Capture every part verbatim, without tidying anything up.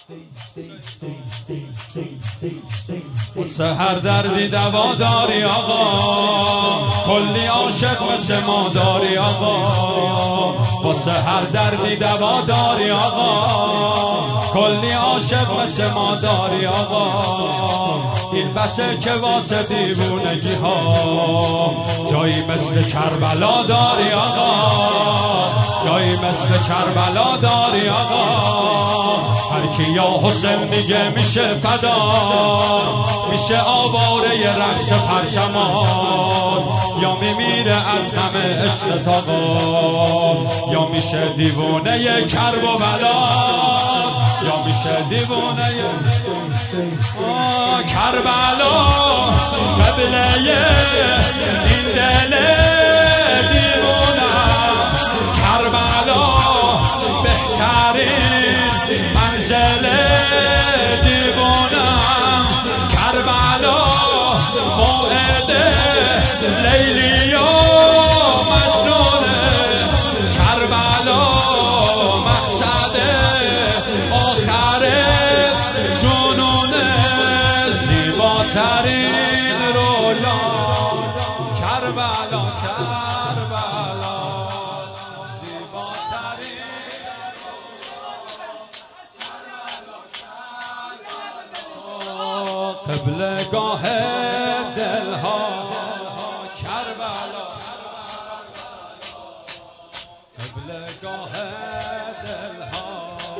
واسه هر دردی دوا داری آقا، کلی عاشق مثل ما داری آقا. واسه هر دردی دوا داری آقا، کلی عاشق مثل ما داری آقا. این بسه که واسه دیوونگی ها جایی مثل کربلا داری آقا، جایی مثل کربلا داری آقا. هر کی یا حسین میگه میشه فدا، میشه آواره ی رقص پرچمان، یا میمیره از غم عشق آقا، یا میشه دیوونه ی کرب و بلا، یا میشه دیوونه ی کربلا. قبله این دل دیوونه کربلا، بهترین منزل دیوانم کربلا. موعد لیلی و مجنون کربلا، مقصد آخر جنون زیباترین رویا کربلا. کربلا زیباترین قبلگاه دلها کربلا، قبلگاه دلها.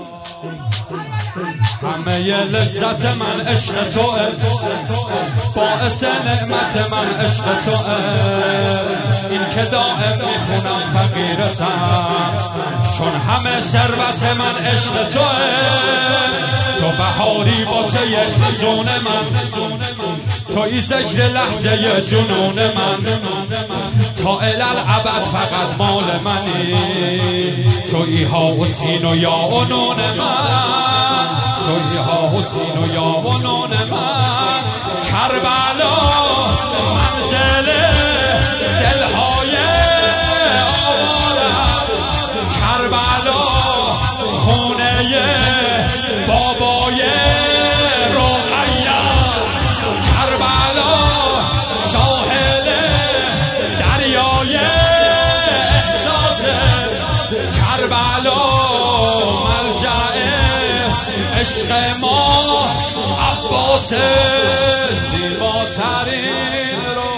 همه ی لذت من عشق توه، باعث نعمت من عشق توه. این که دائم میخونم فقیرتم، چون همه ثروت من عشق توه. تو بهاری واسه ی خزون من، توی ذکر لحظه ی جنون من. تا الالعبد فقط مال منی، توی ها و سین و یا و نون من، توی ها و سین و یا و نون من. کربلا منزل دلهای آواره است، کربلا خونه بابای رقیه است، کربلا ساحل دریای احساس، کربلا ملجأ عشق ما عباس زیباترین رو